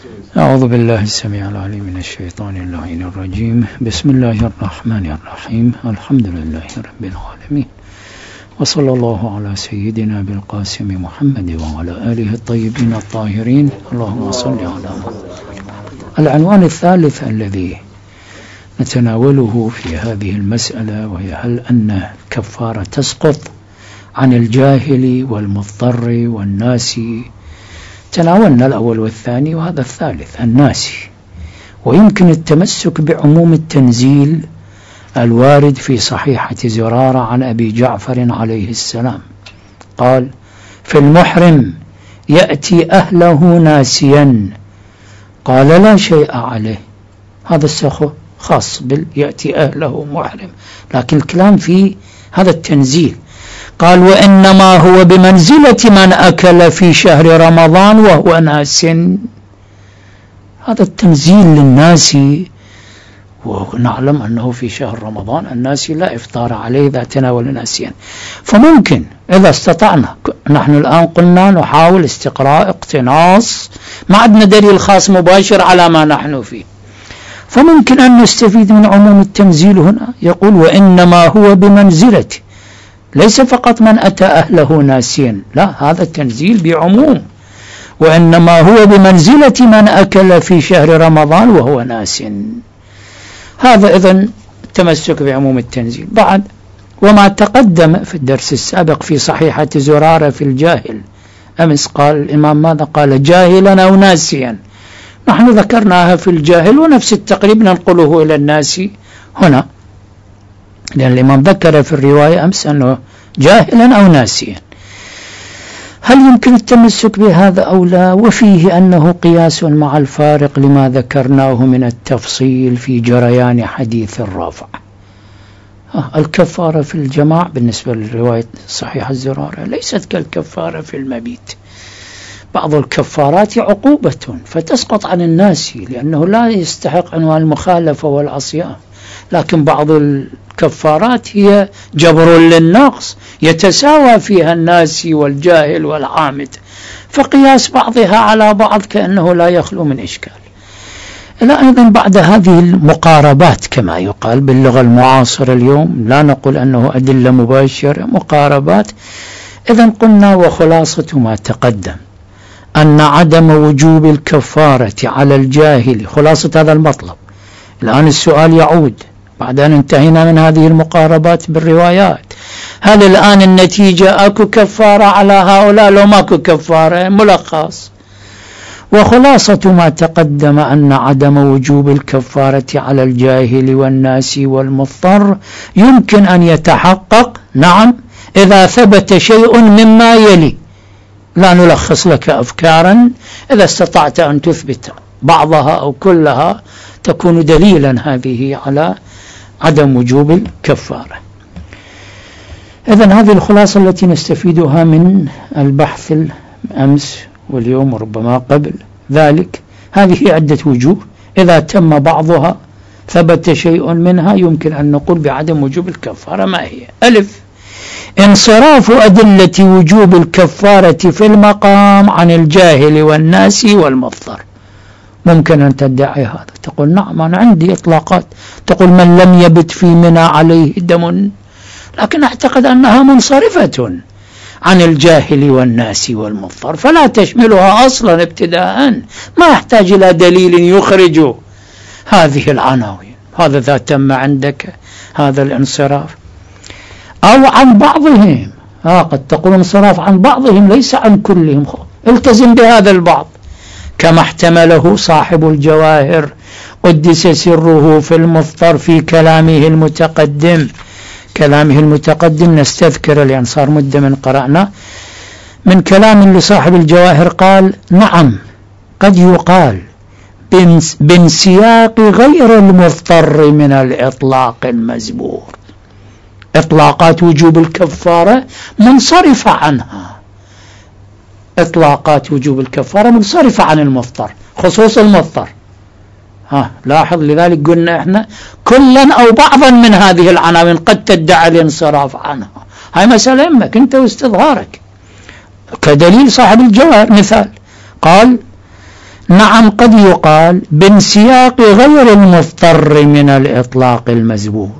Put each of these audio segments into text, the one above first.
أعوذ بالله السميع العليم من الشيطان اللعين الرجيم. بسم الله الرحمن الرحيم. الحمد لله رب العالمين، وصلى الله على سيدنا بالقاسم محمد وعلى آله الطيبين الطاهرين. اللهم صل على محمد. العنوان الثالث الذي نتناوله في هذه المسألة وهي هل أن كفارة تسقط عن الجاهل والمضطر والناسي. تناولنا الأول والثاني وهذا الثالث الناسي، ويمكن التمسك بعموم التنزيل الوارد في صحيحة زرارة عن أبي جعفر عليه السلام قال: في المحرم يأتي أهله ناسيا، قال لا شيء عليه. هذا خاص يأتي أهله محرم، لكن الكلام في هذا التنزيل. قال: وإنما هو بمنزلة من أكل في شهر رمضان وهو ناس. هذا التنزيل للناسي، ونعلم أنه في شهر رمضان الناسي لا إفطار عليه إذا تناول ناسيا. فممكن إذا استطعنا، نحن الآن قلنا نحاول استقراء اقتناص، ما عندنا دليل خاص مباشر على ما نحن فيه، فممكن أن نستفيد من عموم التنزيل هنا. يقول: وإنما هو بمنزلة، ليس فقط من أتى أهله ناسيا، لا، هذا التنزيل بعموم. وإنما هو بمنزلة من أكل في شهر رمضان وهو ناس. هذا إذن التمسك بعموم التنزيل. بعد وما تقدم في الدرس السابق في صحيحة زرارة في الجاهل أمس، قال الإمام ماذا؟ قال: جاهلا أو ناسيا. نحن ذكرناها في الجاهل، ونفس التقريب ننقله إلى الناس هنا، لأن الإمام ذكر في الرواية أمس أنه جاهلا أو ناسيا. هل يمكن التمسك بهذا أو لا؟ وفيه أنه قياس مع الفارق لما ذكرناه من التفصيل في جريان حديث الرافع. الكفارة في الجماع بالنسبة للرواية صحيح الزرارة ليست كالكفارة في المبيت. بعض الكفارات عقوبة فتسقط عن الناس لأنه لا يستحق عنوان المخالفة والعصيان، لكن بعض الكفارات هي جبر للنقص يتساوى فيها الناسي والجاهل والعامد، فقياس بعضها على بعض كأنه لا يخلو من إشكال. لا، أيضا بعد هذه المقاربات كما يقال باللغة المعاصرة اليوم، لا نقول أنه أدلة مباشرة، مقاربات. إذن قلنا وخلاصة ما تقدم أن عدم وجوب الكفارة على الجاهل، خلاصة هذا المطلب. الآن السؤال يعود بعد أن انتهينا من هذه المقاربات بالروايات: هل الآن النتيجة أكو كفارة على هؤلاء لو ماكو كفارة؟ ملخص وخلاصة ما تقدم أن عدم وجوب الكفارة على الجاهل والناس والمضطر يمكن أن يتحقق، نعم، إذا ثبت شيء مما يلي. لا نلخص لك أفكارا، إذا استطعت أن تثبت بعضها أو كلها تكون دليلا هذه على عدم وجوب الكفارة. إذن هذه الخلاصة التي نستفيدها من البحث الأمس واليوم وربما قبل ذلك. هذه عدة وجوه، إذا تم بعضها ثبت شيء منها يمكن أن نقول بعدم وجوب الكفارة. ما هي؟ ألف: انصراف أدلة وجوب الكفارة في المقام عن الجاهل والناس والمضطر. ممكن أن تدعي هذا، تقول نعم أنا عندي إطلاقات، تقول من لم يبت في منى عليه دم، لكن أعتقد أنها منصرفة عن الجاهل والناس والمضطر، فلا تشملها أصلا ابتداء، ما يحتاج إلى دليل يخرج هذه العناوين. هذا إذا تم عندك هذا الانصراف. أو عن بعضهم، قد تقول انصراف عن بعضهم ليس عن كلهم، التزم بهذا البعض، كما احتمله صاحب الجواهر قدس سره في المضطر في كلامه المتقدم. كلامه المتقدم نستذكر لأن صار مدة من قرأنا من كلام لصاحب الجواهر، قال: نعم قد يقال بانسياق غير المضطر من الإطلاق المزبور. إطلاقات وجوب الكفارة منصرفة عنها، إطلاقات وجوب الكفارة منصرفة عن المضطر، خصوص المضطر. لاحظ، لذلك قلنا إحنا كلا أو بعضا من هذه العناوين قد تدعي الانصراف عنها. هاي مسألة يمك أنت واستظهارك. كدليل صاحب الجواهر مثال قال: نعم قد يقال بانسياق غير المضطر من الإطلاق المزبور.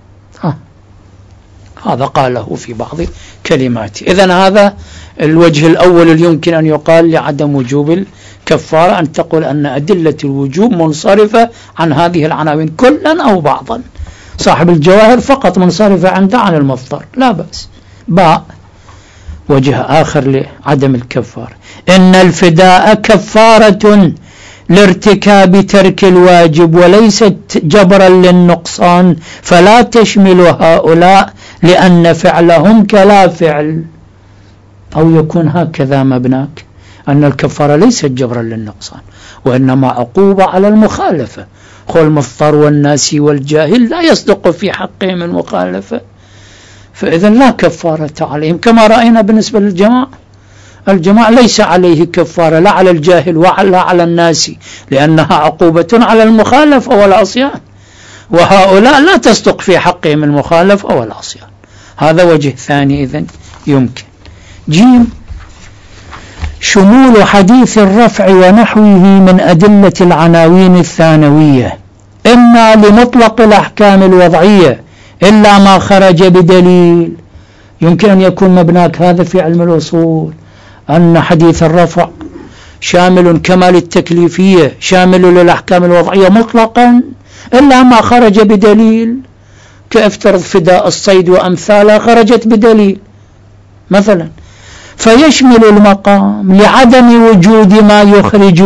هذا قاله في بعض كلماته. إذن هذا الوجه الأول اللي يمكن أن يقال لعدم وجوب الكفارة، أن تقول أن أدلة الوجوب منصرفة عن هذه العناوين كلا أو بعضا. صاحب الجواهر فقط منصرفة عن المضطر، لا بأس. باء وجه آخر لعدم الكفارة: إن الفداء كفارة لارتكاب ترك الواجب وليست جبرا للنقصان، فلا تشمل هؤلاء لأن فعلهم كلا فعل. أو يكون هكذا مبناك، أن الكفارة ليست جبرا للنقصان وإنما عقوبة على المخالفة. خو المضطر والناسي والجاهل لا يصدق في حقهم المخالفة، فإذا لا كفارة عليهم، كما رأينا بالنسبة للجماعة. الجماعة ليس عليه كفارة، لا على الجاهل ولا على الناسي، لأنها عقوبة على المخالفة والعصيان، وهؤلاء لا تصدق في حقهم المخالفة والعصيان. هذا وجه ثاني إذن يمكن. جيم: شمول حديث الرفع ونحوه من أدلة العناوين الثانوية إما لمطلق الأحكام الوضعية إلا ما خرج بدليل. يمكن أن يكون مبناك هذا في علم الأصول، أن حديث الرفع شامل كمال التكليفية، شامل للأحكام الوضعية مطلقا إلا ما خرج بدليل، كافترض فداء الصيد وأمثالها خرجت بدليل مثلا، فيشمل المقام لعدم وجود ما يخرجه.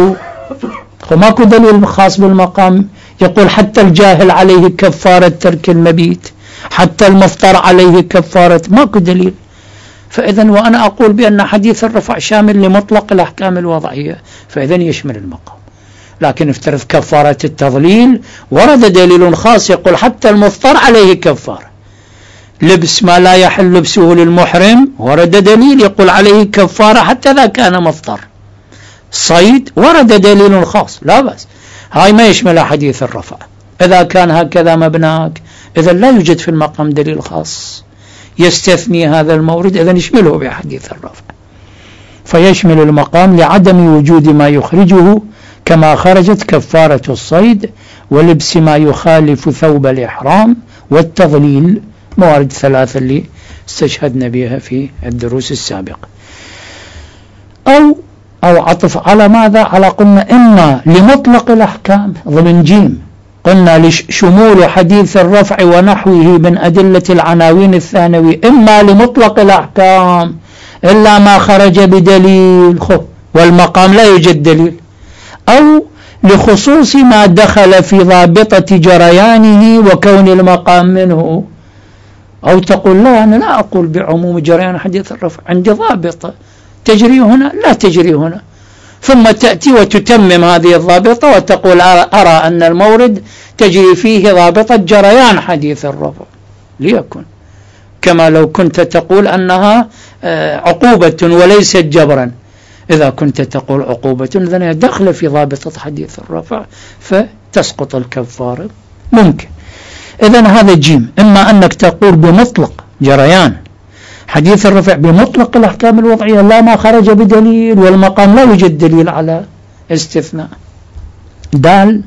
وماكو دليل خاص بالمقام يقول حتى الجاهل عليه كفارة ترك المبيت، حتى المفطر عليه كفارة، ماكو دليل. فإذا وأنا أقول بأن حديث الرفع شامل لمطلق الأحكام الوضعية، فإذا يشمل المقام. لكن افترض كفارة التضليل ورد دليل خاص يقول حتى المفطر عليه كفارة. لبس ما لا يحل لبسه للمحرم ورد دليل يقول عليه كفارة حتى لا كان مفطر. صيد ورد دليل خاص، لا بأس. هاي ما يشمل حديث الرفع. إذا كان هكذا مبناك، إذا لا يوجد في المقام دليل خاص يستثني هذا المورد، إذا يشمله بحديث الرفع. فيشمل المقام لعدم وجود ما يخرجه، كما خرجت كفارة الصيد ولبس ما يخالف ثوب الإحرام والتضليل، موارد ثلاثة اللي استشهدنا بها في الدروس السابقة. أو عطف على ماذا؟ على قلنا إما لمطلق الأحكام ضمن جيم، قلنا لشمول حديث الرفع ونحوه من أدلة العناوين الثانوي إما لمطلق الأحكام إلا ما خرج بدليل، والمقام لا يوجد دليل، أو لخصوص ما دخل في ضابطة جريانه وكون المقام منه. أو تقول لا، أنا لا أقول بعموم جريان حديث الرفع، عندي ضابطة تجري هنا لا تجري هنا، ثم تأتي وتتمم هذه الضابطة وتقول أرى أن المورد تجري فيه ضابطة جريان حديث الرفع، ليكن كما لو كنت تقول أنها عقوبة وليست جبرا. إذا كنت تقول عقوبة إذن دخل في ضابطة حديث الرفع فتسقط الكفارة، ممكن. إذن هذا جيم، إما أنك تقول بمطلق جريان حديث الرفع بمطلق الأحكام الوضعية لا ما خرج بدليل، والمقام لا يوجد دليل على استثناء. دال: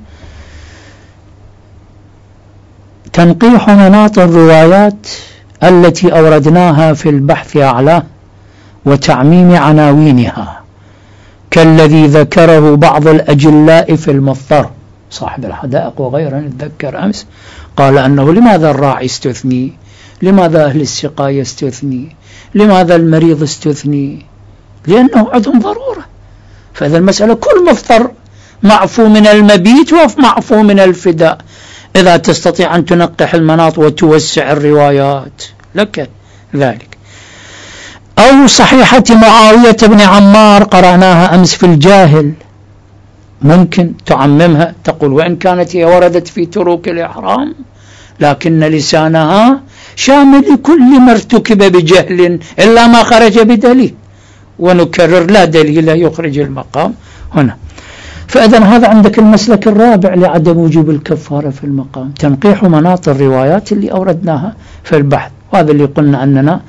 تنقيح مناط الروايات التي أوردناها في البحث أعلاه وتعميم عناوينها، كالذي ذكره بعض الأجلاء في المضطر. صاحب الحدائق وغيره نتذكر أمس قال أنه لماذا الراعي استثني، لماذا أهل السقاية استثني، لماذا المريض استثني؟ لأنه عندهم ضرورة. فإذا المسألة كل مفطر معفو من المبيت ومعفو من الفداء. إذا تستطيع أن تنقح المناط وتوسع الروايات لك ذلك. أو صحيحة معاوية بن عمار قرأناها أمس في الجاهل، ممكن تعممها، تقول وإن كانت هي وردت في تروك الإحرام لكن لسانها شامل لكل ما ارتكب بجهل إلا ما خرج بدليل، ونكرر لا دليل يخرج المقام هنا. فإذا هذا عندك المسلك الرابع لعدم وجوب الكفارة في المقام، تنقيح مناط الروايات اللي أوردناها في البحث. وهذا اللي قلنا أننا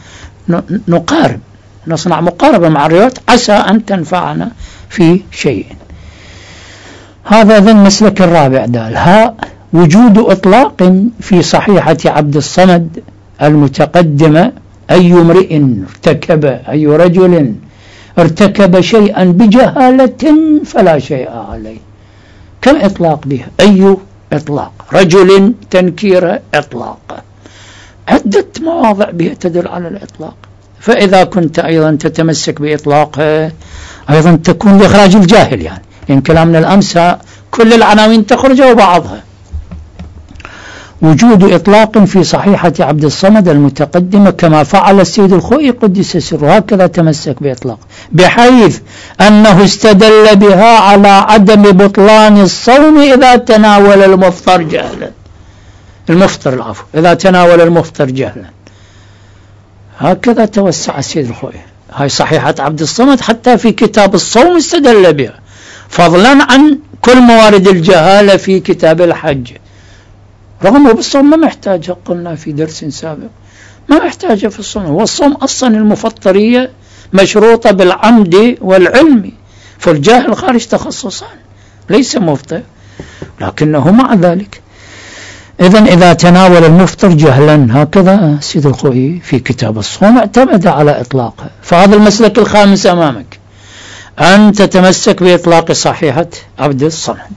نقارب، نصنع مقاربة مع الروايات عسى أن تنفعنا في شيء. هذا ذا المسلك الرابع دال. ها وجود إطلاق في صحيحة عبد الصمد المتقدمة: أي امرئ ارتكب، أي رجل ارتكب شيئا بجهالة فلا شيء عليه. كم إطلاق بها؟ أي إطلاق، رجل تنكير إطلاق، عدة مواضع بها تدل على الإطلاق. فإذا كنت أيضا تتمسك بإطلاقها أيضا تكون لإخراج الجاهل، يعني إن كلامنا الأمس كل العناوين تخرج وبعضها. وجود إطلاق في صحيحة عبد الصمد المتقدمة كما فعل السيد الخوئي قدس سره، هكذا تمسك بإطلاق، بحيث أنه استدل بها على عدم بطلان الصوم إذا تناول المفطر جهلا، إذا تناول المفطر جهلا. هكذا توسع السيد الخوئي. هاي صحيحة عبد الصمد حتى في كتاب الصوم استدل بها، فضلا عن كل موارد الجهالة في كتاب الحج. رغم بالصوم ما محتاجة، قلنا في درس سابق ما محتاجة في الصوم، والصوم أصلا المفطرية مشروطة بالعمد والعلم، فالجاهل خارج تخصصا ليس مفطر، لكنه مع ذلك إذن إذا تناول المفطر جهلا، هكذا سيد الخوئي في كتاب الصوم اعتمد على إطلاقه. فهذا المسلك الخامس أمامك، أن تتمسك بإطلاق صحيحة عبد الصمد.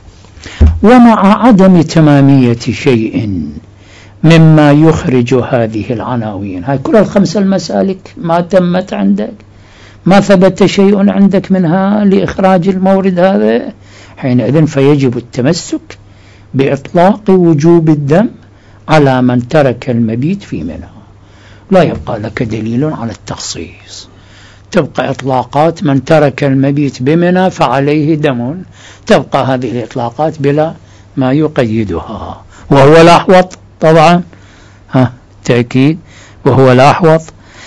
ومع عدم تمامية شيء مما يخرج هذه العناوين، هاي كل الخمس المسالك ما تمت عندك، ما ثبت شيء عندك منها لإخراج المورد هذا، حينئذ فيجب التمسك بإطلاق وجوب الدم على من ترك المبيت في منى. لا يبقى لك دليل على التخصيص، تبقى إطلاقات من ترك المبيت بمنى فعليه دم، تبقى هذه الإطلاقات بلا ما يقيدها، وهو الأحوط طبعا، تأكيد، وهو الأحوط.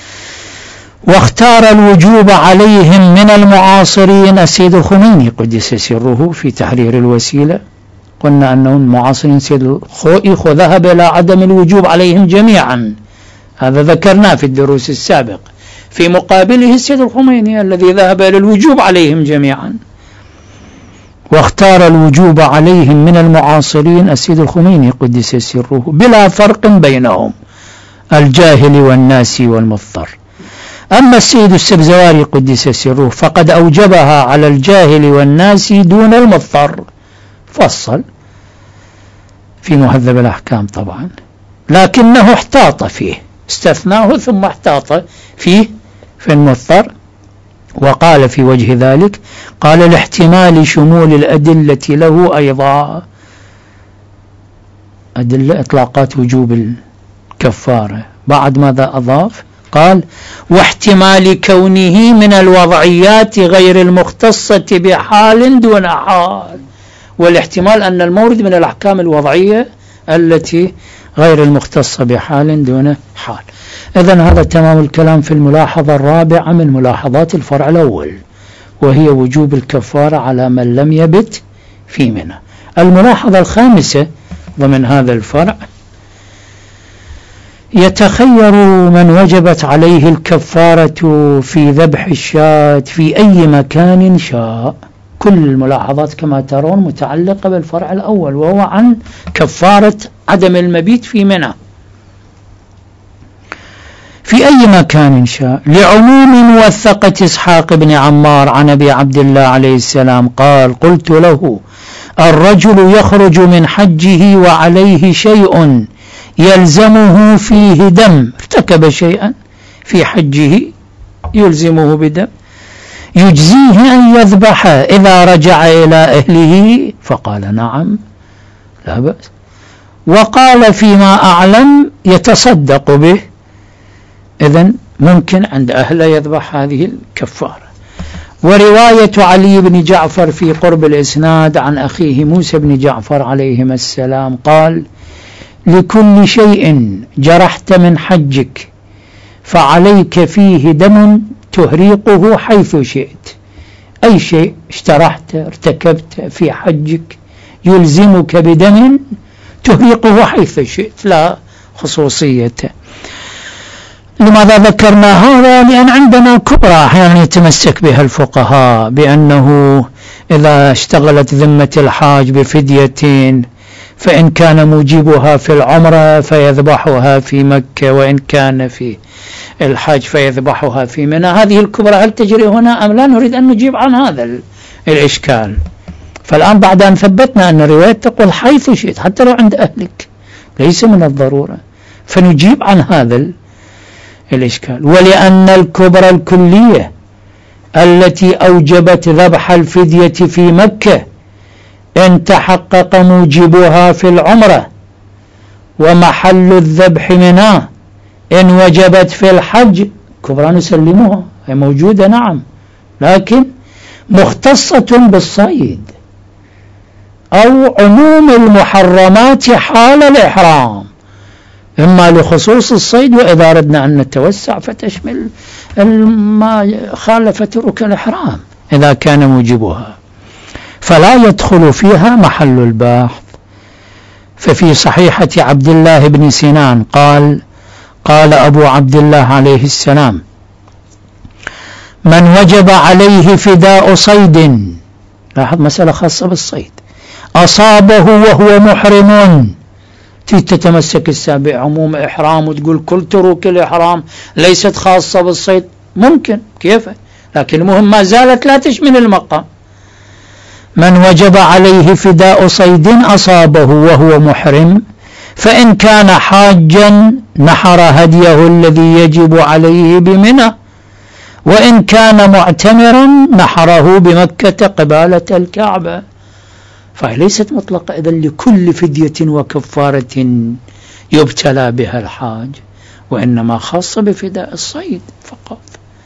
واختار الوجوب عليهم من المعاصرين السيد الخميني قدس سره في تحرير الوسيلة. قلنا أنهم المعاصرين سيد الخوئي ذهب إلى عدم الوجوب عليهم جميعا، هذا ذكرناه في الدروس السابق. في مقابله السيد الخميني الذي ذهب إلى الوجوب عليهم جميعا. واختار الوجوب عليهم من المعاصرين السيد الخميني قدس سره بلا فرق بينهم، الجاهل والناس والمضطر. أما السيد السبزواري قدس سره فقد أوجبها على الجاهل والناس دون المضطر، فصل في مهذب الأحكام طبعا، لكنه احتاط فيه، استثناه ثم احتاط فيه في المضطر. وقال في وجه ذلك، قال لاحتمال شمول الأدلة له أيضا، أدلة إطلاقات وجوب الكفارة، بعد ماذا أضاف؟ قال واحتمال كونه من الوضعيات غير المختصة بحال دون حال، والاحتمال أن المورد من الأحكام الوضعية التي غير المختصة بحال دون حال. إذن هذا تمام الكلام في الملاحظة الرابعة من ملاحظات الفرع الأول، وهي وجوب الكفارة على من لم يبت في منى. الملاحظة الخامسة ضمن هذا الفرع، يتخير من وجبت عليه الكفارة في ذبح الشاة في أي مكان شاء. كل الملاحظات كما ترون متعلقة بالفرع الأول، وهو عن كفارة عدم المبيت في منى في أي مكان شاء، لعموم وثقة إسحاق بن عمار عن أبي عبد الله عليه السلام قال قلت له الرجل يخرج من حجه وعليه شيء يلزمه فيه دم، ارتكب شيئا في حجه يلزمه بدم، يجزيه أن يذبح إذا رجع إلى أهله؟ فقال نعم لا بأس. وقال فيما أعلم يتصدق به، إذن ممكن عند أهله يذبح هذه الكفارة. ورواية علي بن جعفر في قرب الإسناد عن أخيه موسى بن جعفر عليهما السلام قال لكل شيء جرحت من حجك فعليك فيه دم تهريقه حيث شئت. أي شيء اشترحت ارتكبت في حجك يلزمك بدم تهريقه حيث شئت، لا خصوصية. لماذا ذكرنا هذا؟ لأن عندنا كبرى أحيانا يتمسك بها الفقهاء بأنه إذا اشتغلت ذمة الحاج بفدية فإن كان موجبها في العمرة فيذبحها في مكة، وإن كان في الحاج فيذبحها في منى. هذه الكبرى هل تجري هنا أم لا؟ نريد أن نجيب عن هذا الإشكال. فالآن بعد أن ثبتنا أن الرواية تقول حيث شئت حتى لو عند أهلك ليس من الضرورة، فنجيب عن هذا الإشكال. ولأن الكبرى الكلية التي أوجبت ذبح الفدية في مكة إن تحقق موجبها في العمرة ومحل الذبح منى إن وجبت في الحج، كبرى نسلمها، هي موجودة نعم، لكن مختصة بالصيد أو عموم المحرمات حال الإحرام، إما لخصوص الصيد، وإذا أردنا أن نتوسع فتشمل ما خالف ترك الإحرام إذا كان موجبها، فلا يدخل فيها محل البحث. ففي صحيحة عبد الله بن سنان قال أبو عبد الله عليه السلام: من وجب عليه فداء صيد، لاحظ مسألة خاصة بالصيد، أصابه وهو محرم، تتمسك السابع عموم إحرام وتقول كل تروك الإحرام ليست خاصة بالصيد، ممكن كيف، لكن المهم ما زالت لا تشمل المقام. من وجب عليه فداء صيد أصابه وهو محرم، فإن كان حاجا نحر هديه الذي يجب عليه بمنى، وإن كان معتمرا نحره بمكة قبالة الكعبة. فهي ليست مطلقة إذن لكل فدية وكفارة يبتلى بها الحاج، وإنما خاصة بفداء الصيد فقط.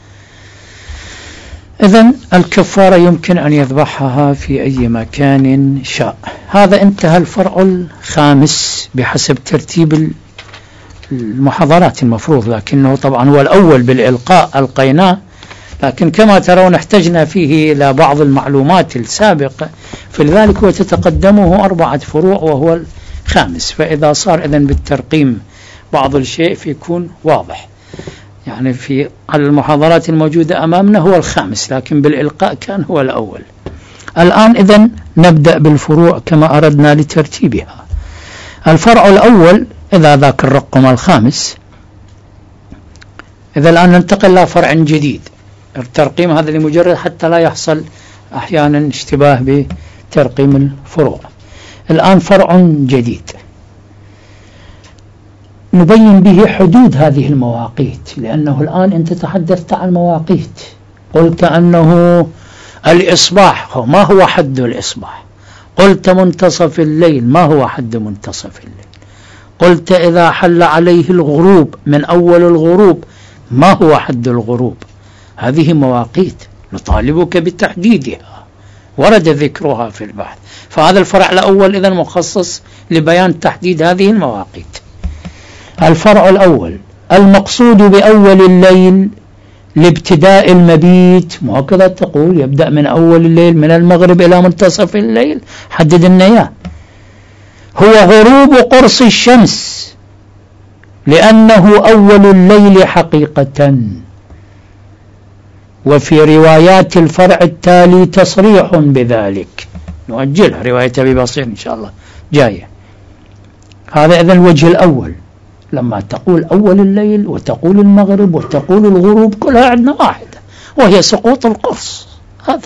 إذن الكفارة يمكن أن يذبحها في أي مكان شاء. هذا انتهى الفرع الخامس بحسب ترتيب المحاضرات المفروض، لكنه طبعا هو الأول بالإلقاء ألقيناه، لكن كما ترون احتجنا فيه إلى بعض المعلومات السابقة، فلذلك وتتقدمه 4 فروع وهو الخامس. فإذا صار إذن بالترقيم بعض الشيء فيكون واضح، يعني في المحاضرات الموجودة أمامنا هو الخامس، لكن بالإلقاء كان هو الأول. الآن إذن نبدأ بالفروع كما أردنا لترتيبها. الفرع الأول إذا ذاك الرقم الخامس، إذا الآن ننتقل إلى فرع جديد. الترقيم هذا لمجرد حتى لا يحصل أحيانا اشتباه بترقيم الفروع. الآن فرع جديد نبين به حدود هذه المواقيت، لأنه الآن أنت تحدثت عن مواقيت، قلت أنه الإصباح، ما هو حد الإصباح؟ قلت منتصف الليل، ما هو حد منتصف الليل؟ قلت إذا حل عليه الغروب من أول الغروب، ما هو حد الغروب؟ هذه مواقيت نطالبك بتحديدها، ورد ذكرها في البحث. فهذا الفرع الأول إذن مخصص لبيان تحديد هذه المواقيت. الفرع الأول: المقصود بأول الليل لابتداء المبيت، وهكذا تقول يبدأ من أول الليل من المغرب إلى منتصف الليل، حدد النية، هو غروب قرص الشمس، لأنه أول الليل حقيقة. وفي روايات الفرع التالي تصريح بذلك، نؤجلها رواية أبي بصير إن شاء الله جاية. هذا إذن الوجه الأول، لما تقول أول الليل وتقول المغرب وتقول الغروب كلها عندنا واحدة، وهي سقوط القرص. هذا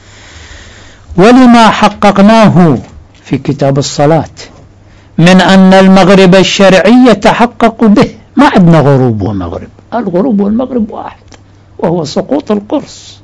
ولما حققناه في كتاب الصلاة من أن المغرب الشرعي يتحقق به، ما عندنا غروب ومغرب، الغروب والمغرب واحد وهو سقوط القرص،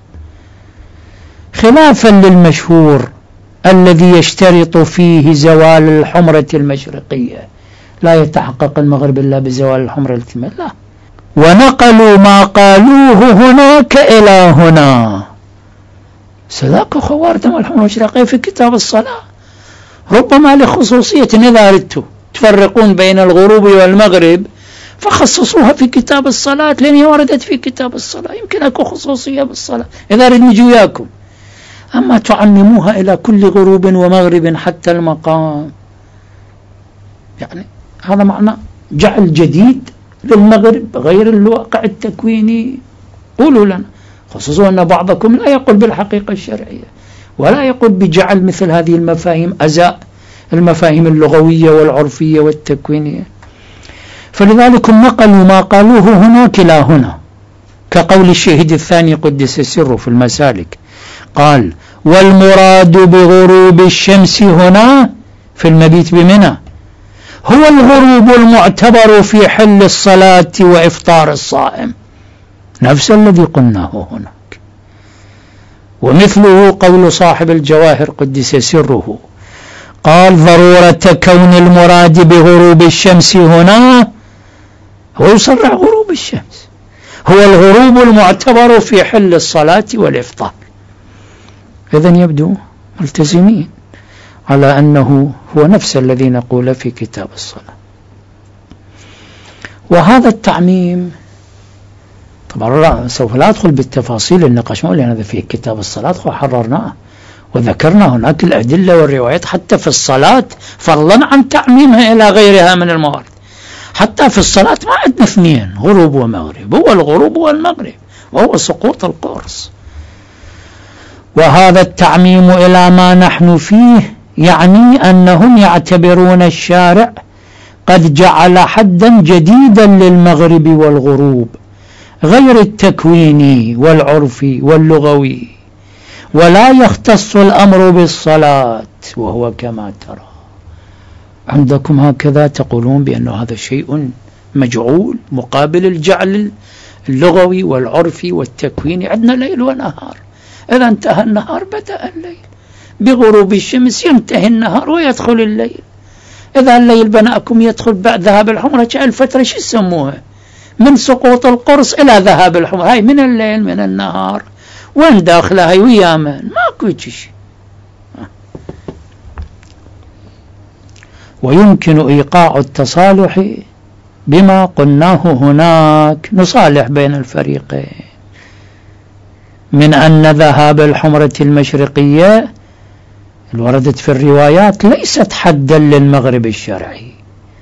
خلافا للمشهور الذي يشترط فيه زوال الحمرة المشرقية، لا يتحقق المغرب إلا بزوال الحمرة التمام، لا. ونقلوا ما قالوه هناك إلى هنا، سلاك خوارتم الحمرة المشرقية في كتاب الصلاة، ربما لخصوصية إذا أردتوا تفرقون بين الغروب والمغرب فخصصوها في كتاب الصلاة، لأن هي وردت في كتاب الصلاة، يمكن أكو خصوصية بالصلاة إذا أريد نجي وياكم. أما تعمموها إلى كل غروب ومغرب حتى المقام، يعني هذا معنى جعل جديد للمغرب غير الواقع التكويني؟ قولوا لنا، خصوصا أن بعضكم لا يقول بالحقيقة الشرعية ولا يقول بجعل مثل هذه المفاهيم أزاء المفاهيم اللغوية والعرفية والتكوينية. فلذلك نقلوا ما قالوه هنا كلا هنا، كقول الشهيد الثاني قدس سره في المسالك، قال: والمراد بغروب الشمس هنا في المبيت بمنى هو الغروب المعتبر في حل الصلاة وإفطار الصائم، نفس الذي قلناه هناك. ومثله قول صاحب الجواهر قدس سره، قال: ضرورة كون المراد بغروب الشمس هنا هو يصرح غروب الشمس هو الغروب المعتبر في حل الصلاة والإفطار. إذن يبدو ملتزمين على أنه هو نفس الذي نقول في كتاب الصلاة. وهذا التعميم طبعا سوف لا أدخل بالتفاصيل النقاش لأن هذا في كتاب الصلاة وحررناه وذكرنا هناك الأدلة والروايات حتى في الصلاة، فضلا عن تعميمها إلى غيرها من الموارد. حتى في الصلاة ما عندنا اثنين، غروب ومغرب، هو الغروب والمغرب وهو سقوط القرص. وهذا التعميم إلى ما نحن فيه يعني أنهم يعتبرون الشارع قد جعل حدا جديدا للمغرب والغروب غير التكويني والعرفي واللغوي، ولا يختص الأمر بالصلاة، وهو كما ترى عندكم هكذا تقولون بأن هذا شيء مجعول مقابل الجعل اللغوي والعرفي والتكويني. عندنا ليل ونهار، إذا انتهى النهار بدأ الليل، بغروب الشمس ينتهي النهار ويدخل الليل. إذا الليل بناءكم يدخل بعد ذهاب الحمرة، الفترة شو يسموها؟ من سقوط القرص إلى ذهاب الحمرة، هاي من الليل من النهار، وين داخلها هاي ويامن ماكو شيء. ويمكن إيقاع التصالح بما قلناه هناك، نصالح بين الفريقين من أن ذهاب الحمرة المشرقية الوردت في الروايات ليست حدا للمغرب الشرعي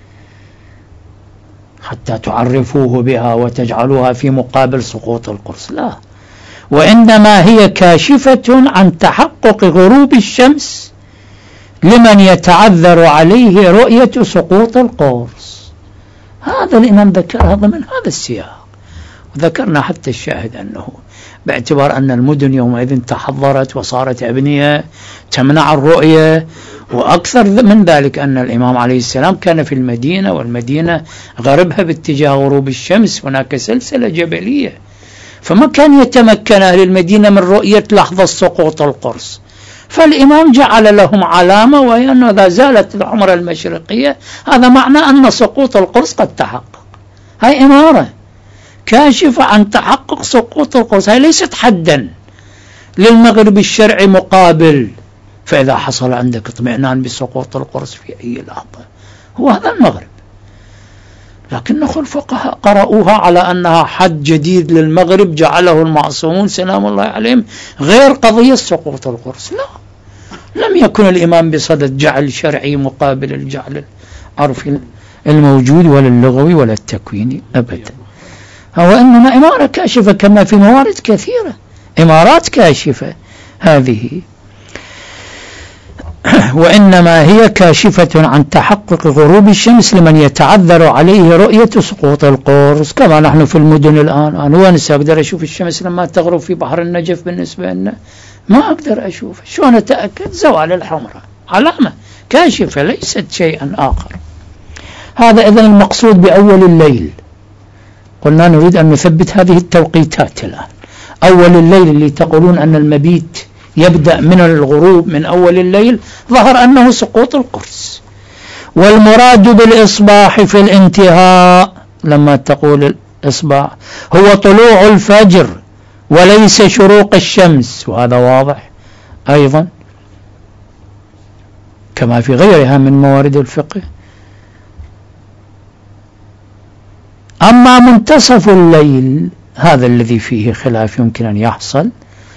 حتى تعرفوه بها وتجعلوها في مقابل سقوط القرص، لا، وإنما هي كاشفة عن تحقق غروب الشمس لمن يتعذر عليه رؤية سقوط القرص. هذا الإمام ذكرها ضمن هذا السياق، وذكرنا حتى الشاهد أنه باعتبار أن المدن يومئذ تحضرت وصارت أبنية تمنع الرؤية، وأكثر من ذلك أن الإمام عليه السلام كان في المدينة، والمدينة غربها باتجاه غروب الشمس، هناك سلسلة جبلية، فما كان يتمكن أهل المدينة من رؤية لحظة سقوط القرص. فالإمام جعل لهم علامة، وهي أنه إذا زالت الحمرة المشرقية هذا معنى أن سقوط القرص قد تحقق. هاي إمارة كاشفة عن تحقق سقوط القرص، هاي ليست حدا للمغرب الشرعي مقابل. فإذا حصل عندك اطمئنان بسقوط القرص في أي لحظة هو هذا المغرب، لكن الفقهاء قرأوها على أنها حد جديد للمغرب جعله المعصومون سلام الله عليهم غير قضية سقوط القرص. لا، لم يكن الإمام بصدد جعل شرعي مقابل الجعل العرفي الموجود ولا اللغوي ولا التكويني أبدا، هو إنما إمارة كاشفة كما في موارد كثيرة، إمارات كاشفة هذه، وإنما هي كاشفة عن تحقق غروب الشمس لمن يتعذر عليه رؤية سقوط القرص، كما نحن في المدن الآن. أنا وين أقدر أشوف الشمس لما تغرب في بحر النجف؟ بالنسبة لنا ما أقدر أشوف، شلون أتأكد؟ زوال الحمرة علامة كاشفة ليست شيئا آخر. هذا إذن المقصود بأول الليل. قلنا نريد أن نثبت هذه التوقيتات الآن. أول الليل اللي تقولون أن المبيت يبدأ من الغروب من أول الليل، ظهر أنه سقوط القرص. والمراد بالإصباح في الانتهاء لما تقول الإصباح هو طلوع الفجر وليس شروق الشمس، وهذا واضح أيضا كما في غيرها من موارد الفقه. أما منتصف الليل هذا الذي فيه خلاف يمكن أن يحصل،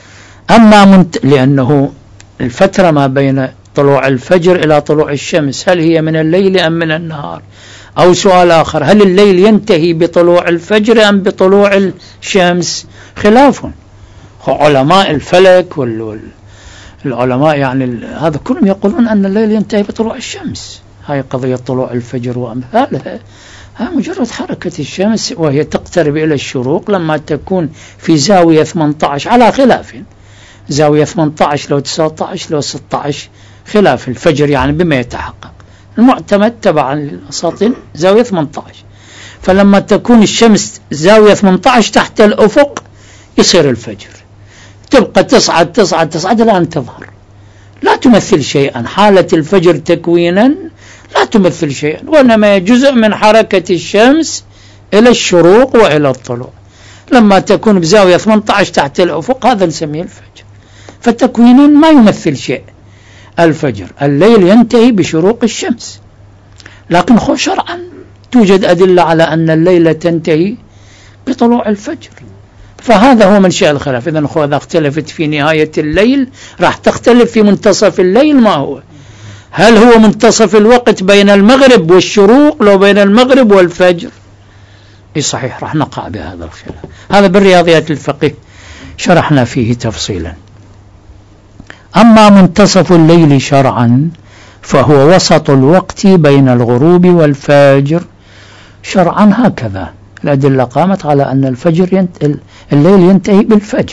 لأنه الفترة ما بين طلوع الفجر إلى طلوع الشمس هل هي من الليل أم من النهار؟ أو سؤال آخر: هل الليل ينتهي بطلوع الفجر أم بطلوع الشمس؟ خلاف. علماء الفلك والعلماء يعني هذا كلهم يقولون أن الليل ينتهي بطلوع الشمس. هاي قضية طلوع الفجر وأمثالها، ها مجرد حركة الشمس وهي تقترب إلى الشروق لما تكون في زاوية 18 على خلاف، زاوية 18 لو 19 لو 16 خلاف الفجر يعني بما يتحقق. المعتمد تبعا للأساطين زاوية 18، فلما تكون الشمس زاوية 18 تحت الأفق يصير الفجر، تبقى تصعد إلى أن تظهر، لا تمثل شيئا. حالة الفجر تكوينا لا تمثل شيئا، وإنما جزء من حركة الشمس إلى الشروق وإلى الطلوع. لما تكون بزاوية 18 تحت الأفق هذا نسميه الفجر، فتكوينا ما يمثل شيء الفجر. الليل ينتهي بشروق الشمس، لكن شرعا توجد أدلة على أن الليلة تنتهي بطلوع الفجر، فهذا هو منشأ الخلاف. إذن إذا اختلفت في نهاية الليل راح تختلف في منتصف الليل ما هو. هل هو منتصف الوقت بين المغرب والشروق لو بين المغرب والفجر؟ إيه صحيح، راح نقع بهذا الخلاف. هذا بالرياضيات الفقه شرحنا فيه تفصيلا. أما منتصف الليل شرعا فهو وسط الوقت بين الغروب والفجر شرعا، هكذا الأدلة قامت على أن الليل ينتهي بالفجر،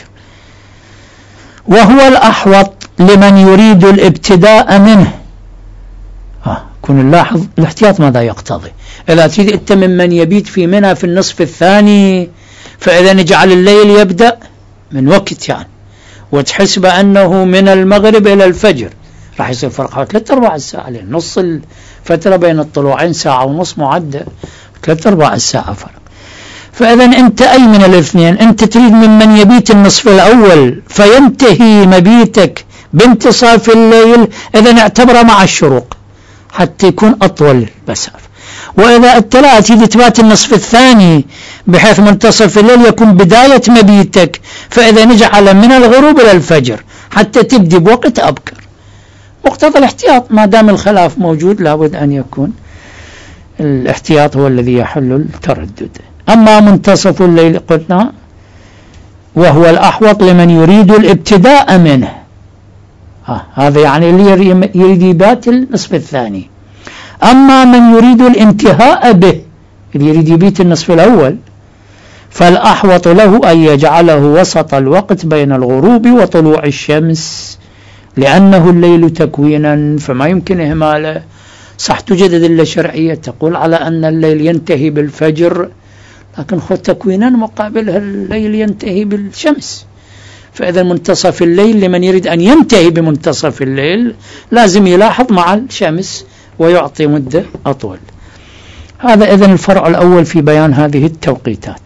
وهو الأحوط لمن يريد الابتداء منه. كن نلاحظ الاحتياط ماذا يقتضي. إذا تريد أنت ممن يبيت في منى في النصف الثاني، فإذا نجعل الليل يبدأ من وقت يعني، وتحسب أنه من المغرب إلى الفجر، راح يصير فرق حوالي 3/4 ساعة، لأن نص الفترة بين الطلوعين ساعة ونص معدة، 3/4 ساعة فرق. فإذا أنت أي من الاثنين؟ أنت تريد ممن يبيت النصف الأول فينتهي مبيتك بانتصاف الليل، إذا اعتبره مع الشروق حتى يكون أطول المسافة. وإذا لا تريد تبات النصف الثاني بحيث منتصف الليل يكون بداية مبيتك، فإذا نجعل من الغروب إلى الفجر حتى تبدي بوقت أبكر. مقتضى الاحتياط، ما دام الخلاف موجود لابد أن يكون الاحتياط هو الذي يحل التردد. أما منتصف الليل قلنا وهو الأحوط لمن يريد الابتداء منه، هذا يعني اللي يريد يبات النصف الثاني. أما من يريد الانتهاء به، اللي يريد يبيت النصف الأول، فالأحوط له أن يجعله وسط الوقت بين الغروب وطلوع الشمس، لأنه الليل تكوينا فما يمكن إهماله. صح توجد أدلة شرعية تقول على أن الليل ينتهي بالفجر، لكن خذ تكوينا مقابلها الليل ينتهي بالشمس. فإذا منتصف الليل لمن يريد أن ينتهي بمنتصف الليل لازم يلاحظ مع الشمس ويعطي مدة أطول. هذا إذن الفرع الأول في بيان هذه التوقيتات.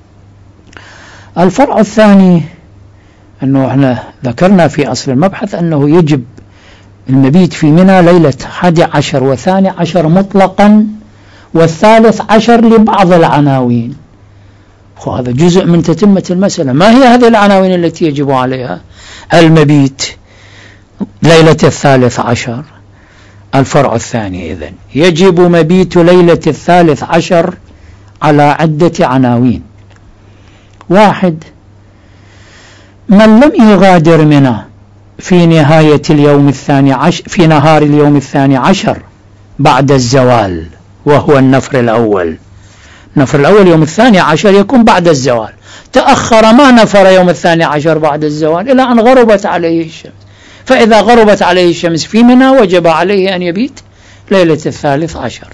الفرع الثاني أنه احنا ذكرنا في أصل المبحث أنه يجب المبيت في منى ليلة 11 و12 مطلقا، والثالث عشر لبعض العناوين. وهذا جزء من تتمة المسألة. ما هي هذه العناوين التي يجب عليها المبيت ليلة 13؟ الفرع الثاني إذن يجب مبيت ليلة 13 على عدة عناوين. 1. من لم يغادر منى في نهاية اليوم الثاني عشر، في نهار اليوم الثاني عشر بعد الزوال، وهو النفر الأول. النفر الأول يوم الثاني عشر يكون بعد الزوال، تأخر ما نفر يوم الثاني عشر بعد الزوال إلى أن غربت عليه الشمس. فإذا غربت عليه الشمس في منى وجب عليه أن يبيت ليلة 13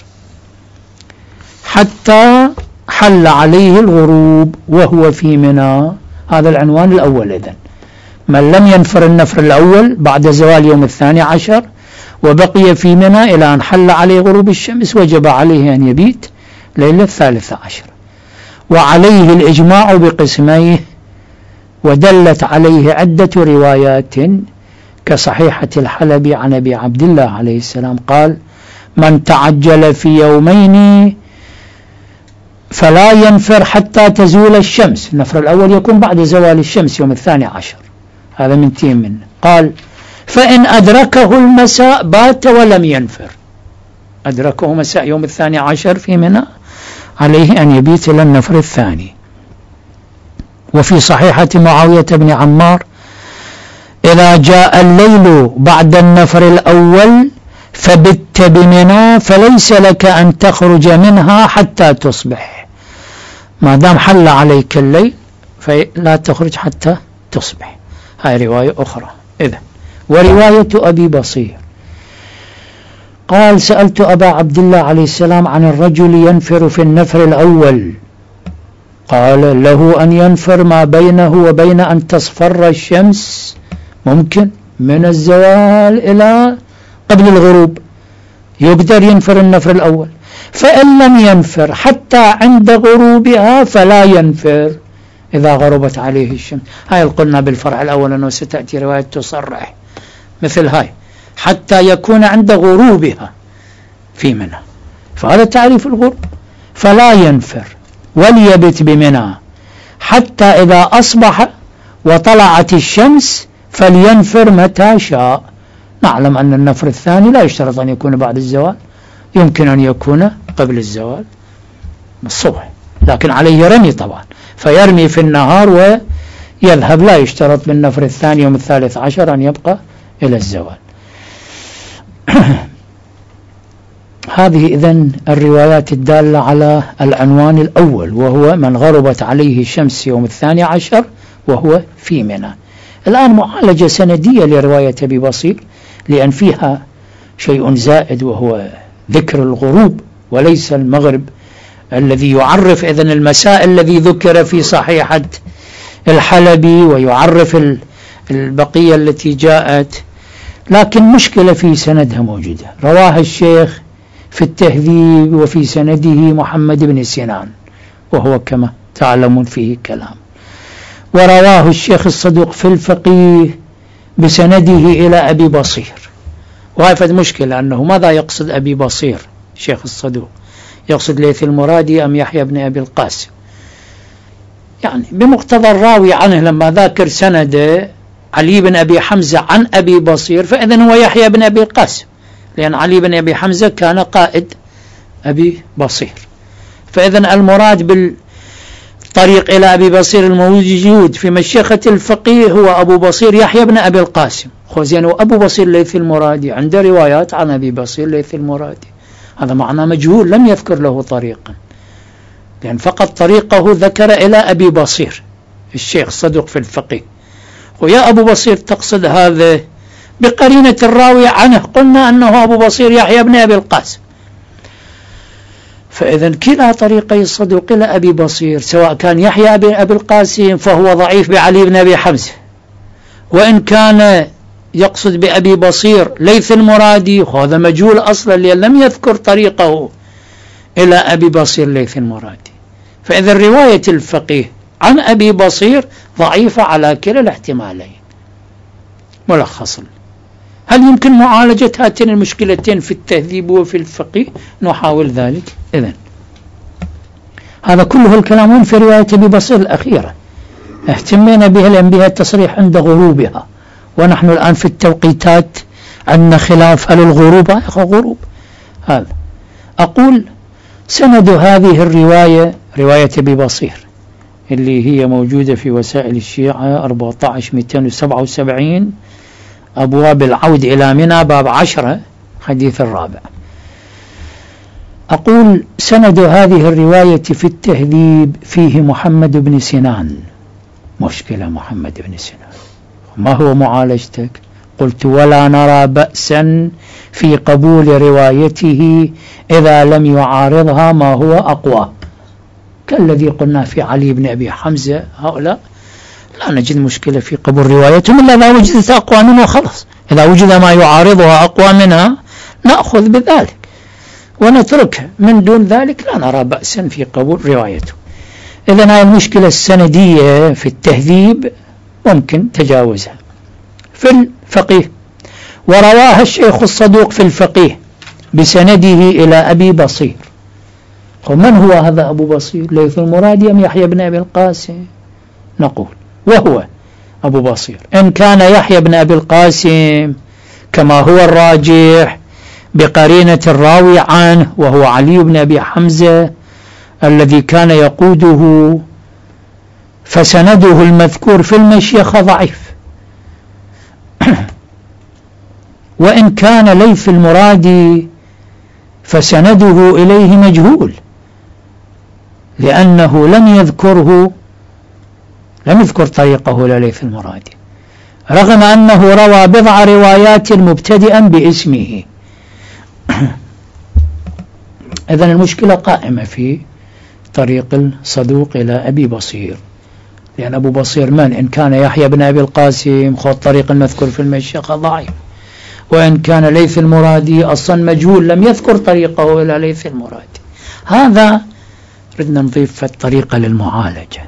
حتى حل عليه الغروب وهو في منى. هذا العنوان الأول. إذن من لم ينفر النفر الأول بعد زوال يوم الثاني عشر وبقي في منى إلى أن حل عليه غروب الشمس وجب عليه أن يبيت ليلة 13. وعليه الإجماع بقسميه، ودلت عليه عدة روايات كصحيحة الحلبي عن أبي عبد الله عليه السلام قال: من تعجل في يومين فلا ينفر حتى تزول الشمس. النفر الأول يكون بعد زوال الشمس يوم الثاني عشر، هذا من تيم منه. قال: فإن أدركه المساء بات ولم ينفر. أدركه مساء يوم 12 في منى، عليه أن يبيت إلى النفر الثاني. وفي صحيحة معاوية بن عمار: إذا جاء الليل بعد النفر الأول فبت بمنى فليس لك أن تخرج منها حتى تصبح، ما دام حل عليك الليل فلا تخرج حتى تصبح. هاي رواية أخرى. إذن ورواية أبي بصير قال: سألت أبا عبد الله عليه السلام عن الرجل ينفر في النفر الأول، قال: له أن ينفر ما بينه وبين أن تصفر الشمس، ممكن من الزوال إلى قبل الغروب يقدر ينفر النفر الأول. فإن لم ينفر حتى عند غروبها فلا ينفر إذا غربت عليه الشمس. هاي قلنا بالفرع الأول أنه ستأتي رواية تصرح مثل هاي، حتى يكون عند غروبها في منى، فهذا تعريف الغروب. فلا ينفر وليبت بمنى حتى إذا أصبح وطلعت الشمس فلينفر متى شاء. نعلم أن النفر الثاني لا يشترط أن يكون بعد الزوال، يمكن أن يكون قبل الزوال الصبح، لكن عليه رمي طبعا، فيرمي في النهار ويذهب، لا يشترط بالنفر الثاني يوم 13 أن يبقى إلى الزوال. هذه إذن الروايات الدالة على العنوان الأول، وهو من غربت عليه الشمس يوم 12 وهو في منى. الآن معالجة سندية لرواية أبي بصير، لأن فيها شيء زائد وهو ذكر الغروب وليس المغرب، الذي يعرف إذن المساء الذي ذكر في صحيحة الحلبي، ويعرف البقية التي جاءت، لكن مشكلة في سندها موجودة. رواها الشيخ في التهذيب وفي سنده محمد بن سنان، وهو كما تعلمون فيه كلام. ورواه الشيخ الصدوق في الفقيه بسنده إلى أبي بصير. وهذا مشكلة، أنه ماذا يقصد أبي بصير الشيخ الصدوق؟ يقصد ليث المرادي أم يحيى بن أبي القاسم؟ يعني بمقتضى الراوي عنه لما ذاكر سند علي بن أبي حمزة عن أبي بصير، فإذن هو يحيى بن أبي القاسم، لأن علي بن أبي حمزة كان قائد أبي بصير. فإذن المراد بالطريق إلى أبي بصير الموجود في مشيخة الفقيه هو أبو بصير يحيى بن أبي القاسم. خوزين وأبو بصير ليث المرادي عنده روايات عن أبي بصير ليث المرادي، هذا معنى مجهول، لم يذكر له طريقا، لأن فقط طريقه ذكر إلى أبي بصير الشيخ الصدوق في الفقيه. ويا أبو بصير تقصد هذا بقرينة الراوي عنه، قلنا أنه أبو بصير يحيى بن أبي القاسم. فإذا كلا طريقي الصدوق إلى أبي بصير، سواء كان يحيى بن أبي القاسم فهو ضعيف بعلي بن أبي حمزة، وإن كان يقصد بأبي بصير ليث المرادي هذا مجهول أصلا، لأن لم يذكر طريقه إلى أبي بصير ليث المرادي. فإذا رواية الفقيه عن أبي بصير ضعيفة على كلا الاحتمالين. ملخصا، هل يمكن معالجة هاتين المشكلتين في التهذيب وفي الفقيه؟ نحاول ذلك. إذن هذا كله الكلام في رواية أبي بصير الأخيرة، اهتمينا بها لأن بها التصريح عند غروبها، ونحن الآن في التوقيتات عندنا خلاف، هل الغروب غروب؟ هذا أقول سند هذه الرواية رواية أبي بصير اللي هي موجودة في وسائل الشيعة 14277 أبواب العود إلى منى باب 10 حديث الرابع. أقول سند هذه الرواية في التهذيب فيه محمد بن سنان. مشكلة محمد بن سنان، ما هو معالجتك؟ قلت ولا نرى بأسا في قبول روايته إذا لم يعارضها ما هو أقوى، كالذي قلنا في علي بن أبي حمزة. هؤلاء لا نجد مشكلة في قبول روايتهم إلا إذا وجدت أقوى منها خلص، إذا وجد ما يعارضها أقوى منها نأخذ بذلك ونتركها، من دون ذلك لا نرى بأسا في قبول روايته. إذن هذه المشكلة السندية في التهذيب ممكن تجاوزها. في الفقيه ورواها الشيخ الصدوق في الفقيه بسنده إلى أبي بصير. ومن هو هذا أبو بصير؟ ليث المرادي أم يحيى بن أبي القاسم؟ نقول وهو أبو بصير. إن كان يحيى بن أبي القاسم كما هو الراجح بقرينة الراوي عنه وهو علي بن أبي حمزة الذي كان يقوده، فسنده المذكور في المشيخة ضعيف. وإن كان ليث المرادي فسنده إليه مجهول، لأنه لم يذكر طريقه لليث المرادي، رغم أنه روى بضع روايات مبتدئا باسمه. إذن المشكلة قائمة في طريق الصدوق إلى أبي بصير، لأن أبو بصير من؟ إن كان يحيى بن أبي القاسم خذ طريق المذكور في المشيخة ضعيف، وإن كان ليث المرادي أصلا مجهول لم يذكر طريقه إلى ليث المرادي. هذا ردنا نضيف في الطريقة للمعالجة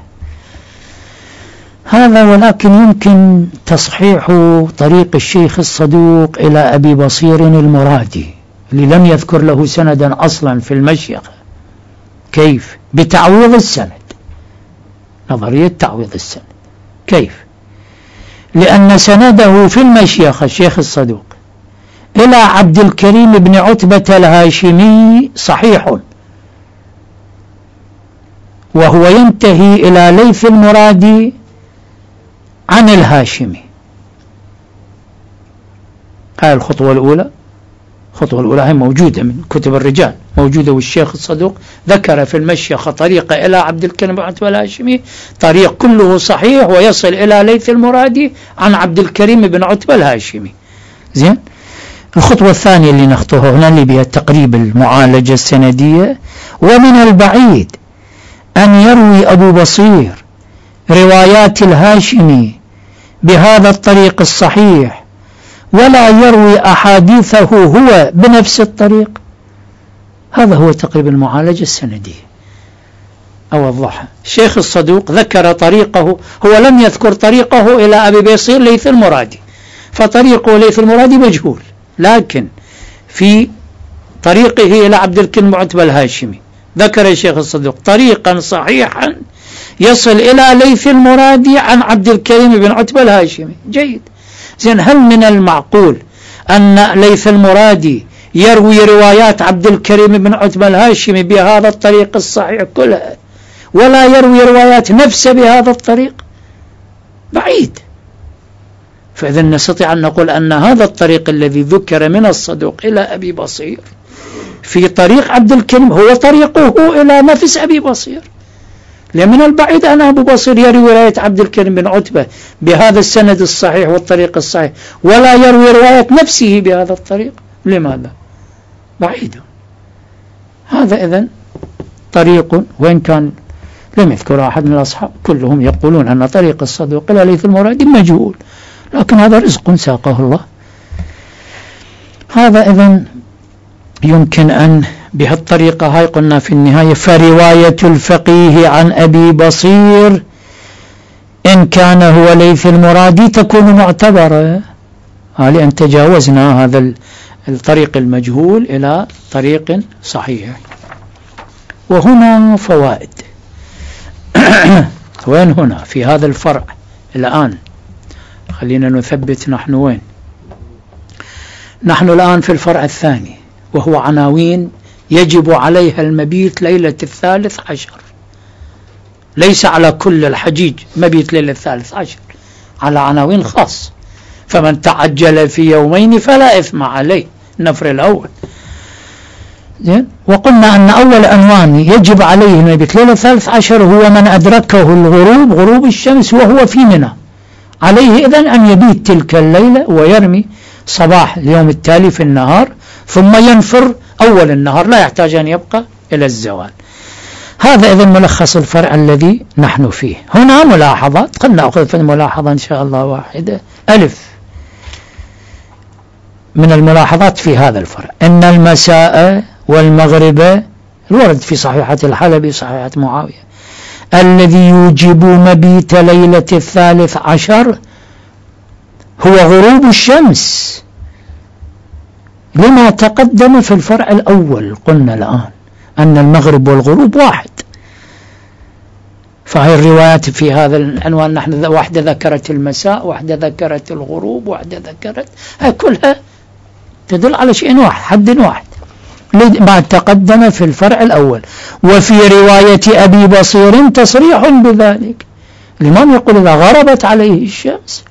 هذا، ولكن يمكن تصحيح طريق الشيخ الصدوق إلى أبي بصير المرادي اللي لم يذكر له سندا أصلا في المشيخة. كيف؟ بتعويض السند، نظرية تعويض السند. كيف؟ لأن سنده في المشيخة الشيخ الصدوق إلى عبد الكريم بن عتبة الهاشمي صحيح، وهو ينتهي إلى ليث المرادي عن الهاشمي. هاي الخطوة الأولى. الخطوة الأولى هي موجودة من كتب الرجال، موجودة، والشيخ الصدوق ذكر في المشيخة طريقة إلى عبد الكريم بن عتبة الهاشمي، طريق كله صحيح ويصل إلى ليث المرادي عن عبد الكريم بن عتبة الهاشمي. زين. الخطوة الثانية اللي نخطوها هنا اللي بها تقريب المعالجة السندية، ومن البعيد أن يروي أبو بصير روايات الهاشمي بهذا الطريق الصحيح ولا يروي أحاديثه هو بنفس الطريق. هذا هو تقريب المعالجة السندية. أوضحها. الشيخ الصدوق ذكر طريقه، هو لم يذكر طريقه إلى أبي بصير ليث المرادي، فطريقه ليث المرادي مجهول، لكن في طريقه إلى عبد الكريم بن عتبة الهاشمي ذكر الشيخ الصدوق طريقا صحيحا يصل إلى ليث المرادي عن عبد الكريم بن عتبة الهاشمي. جيد. زين. هل من المعقول أن ليث المرادي يروي روايات عبد الكريم بن عتبة الهاشمي بهذا الطريق الصحيح كلها ولا يروي روايات نفسه بهذا الطريق؟ بعيد. فإذا نستطيع أن نقول أن هذا الطريق الذي ذكر من الصدوق إلى أبي بصير في طريق عبد الكريم هو طريقه إلى نفس أبي بصير، لمن البعيد أن أبو بصير يروي رواية عبد الكريم بن عتبة بهذا السند الصحيح والطريق الصحيح ولا يروي رواية نفسه بهذا الطريق. لماذا؟ بعيد. هذا إذن طريق، وإن كان لم يذكر أحد من الأصحاب كلهم يقولون أن طريق الصدوق إلى ليث المرادي مجهول، لكن هذا رزق ساقه الله. هذا إذن يمكن أن بهالطريقة هاي قلنا في النهاية فرواية الفقيه عن أبي بصير إن كان هو ليث المرادي تكون معتبرة، لأن تجاوزنا هذا الطريق المجهول إلى طريق صحيح. وهنا فوائد. وين هنا في هذا الفرع الآن؟ خلينا نثبت نحن وين. نحن الآن في الفرع الثاني، وهو عناوين يجب عليها المبيت ليلة 13، ليس على كل الحجيج مبيت ليلة 13، على عناوين خاص. فمن تعجل في يومين فلا إثم عليه، النفر الأول. زين. وقلنا أن أول عنوان يجب عليه المبيت ليلة 13 هو من أدركه الغروب، غروب الشمس وهو في منى، عليه إذن أن يبيت تلك الليلة ويرمي صباح اليوم التالي في النهار، ثم ينفر أول النهار، لا يحتاج أن يبقى إلى الزوال. هذا إذن ملخص الفرع الذي نحن فيه. هنا ملاحظات، قد نأخذ في الملاحظة إن شاء الله واحدة. ألف من الملاحظات في هذا الفرع أن المساء والمغرب الورد في صحيحة الحلبي صحيحة معاوية الذي يوجب مبيت ليلة 13 هو غروب الشمس، لما تقدم في الفرع الأول. قلنا الآن أن المغرب والغروب واحد، فهي الروايات في هذا العنوان نحن واحدة ذكرت المساء، واحدة ذكرت الغروب، واحدة ذكرت، كلها تدل على شيء واحد، حد واحد ما تقدم في الفرع الأول. وفي رواية أبي بصير تصريح بذلك. الإمام يقول إذا غربت عليه الشمس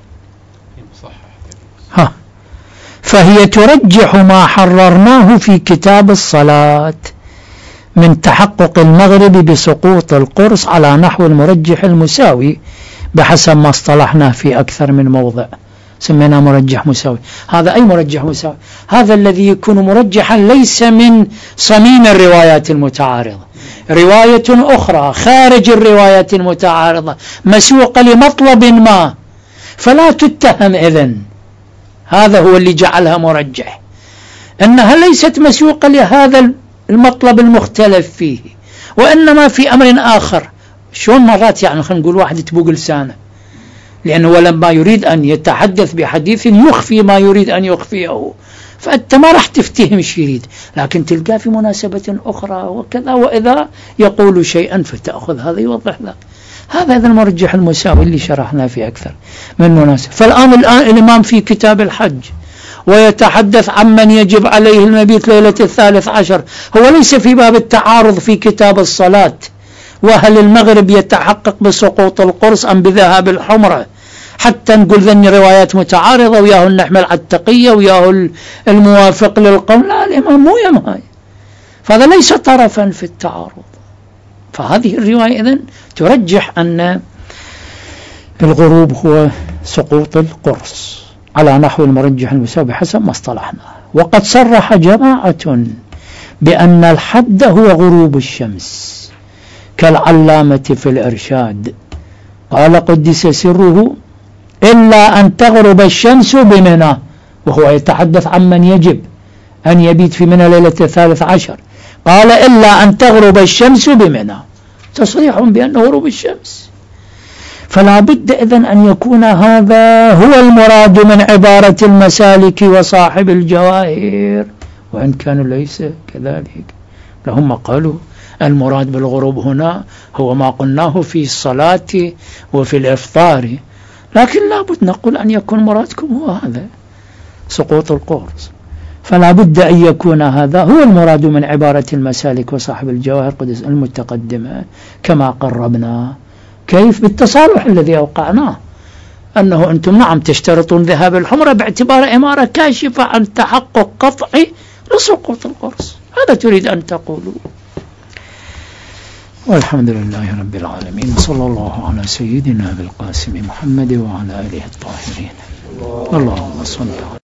فهي ترجح ما حررناه في كتاب الصلاة من تحقق المغرب بسقوط القرص على نحو المرجح المساوي بحسب ما اصطلحنا في أكثر من موضع، سمينا مرجح مساوي. هذا أي مرجح مساوي؟ هذا الذي يكون مرجحا ليس من صميم الروايات المتعارضة، رواية أخرى خارج الروايات المتعارضة مسوقة لمطلب ما فلا تتهم إذن. هذا هو اللي جعلها مرجح، أنها ليست مسوقة لهذا المطلب المختلف فيه، وإنما في أمر آخر. شون مرات يعني خلينا نقول واحد تبوق لسانه، لأنه لما يريد أن يتحدث بحديث يخفي ما يريد أن يخفيه، فأنت ما راح تفتهم ايش يريد، لكن تلقاه في مناسبة أخرى وكذا، وإذا يقول شيئا فتأخذ هذا يوضح لك. هذا المرجح المساوي اللي شرحنا في أكثر من مناسبة. فالآن الإمام في كتاب الحج ويتحدث عمن يجب عليه المبيت ليلة 13، هو ليس في باب التعارض في كتاب الصلاة، وهل المغرب يتحقق بسقوط القرص أم بذهاب الحمرة، حتى نقول ذني روايات متعارضة وياه نحمل على التقية وياه الموافق للقول. لا، الإمام مو يمهاي، فهذا ليس طرفا في التعارض. فهذه الرواية إذن ترجح أن الغروب هو سقوط القرص على نحو المرجح المساوي بحسب ما اصطلحنا. وقد صرح جماعة بأن الحد هو غروب الشمس كالعلامة في الإرشاد، قال قدس سره إلا أن تغرب الشمس بمنى، وهو يتحدث عمن يجب أن يبيت في منى ليلة 13، قال إلا أن تغرب الشمس بمنى، تصريح بأنه غروب الشمس. فلا بد إذن أن يكون هذا هو المراد من عبارة المسالك وصاحب الجواهر، وإن كانوا ليس كذلك، لهم قالوا المراد بالغروب هنا هو ما قلناه في الصلاة وفي الإفطار، لكن لا بد نقول أن يكون مرادكم هو هذا سقوط القرص. فلا بد أن يكون هذا هو المراد من عبارة المسالك وصاحب الجواهر قدس المتقدمة كما قربنا. كيف؟ بالتصالح الذي أوقعناه، أنه أنتم نعم تشترطون ذهاب الحمرة باعتبار إمارة كاشفة عن تحقق قطعي لسقوط القرص، هذا تريد أن تقولوا. والحمد لله رب العالمين، صلى الله على سيدنا بالقاسم محمد وعلى آله الطاهرين. اللهم صل